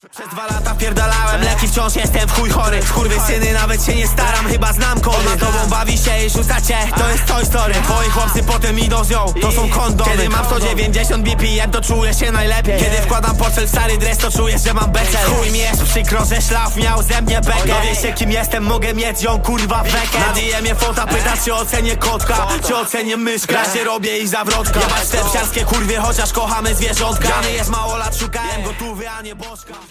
Przez 2 lata pierdalałem leki, wciąż jestem w chuj chory. Skurwysyny, nawet się nie staram, chyba znam kody. Ona tobą bawi się i rzuca cię, to jest Toy Story. Twoi chłopcy potem idą z nią, to są kondomy. Kiedy mam 190 BPM, to czuję się najlepiej. Kiedy wkładam portfel w stary dres, to czuję, że mam becel. Chuj mi jest przykro, że szlaf miał ze mnie bekę. Dowie się kim jestem, mogę mieć ją kurwa w bekę. Na DM-ie fota pyta, czy ocenię kotka, czy ocenię myszkę. Ja się robię i zawrotka. Jebać te psiarskie kurwie, chociaż kochamy zwierzątka. Grany jest mało lat, szukałem gotówy, a nie bożka.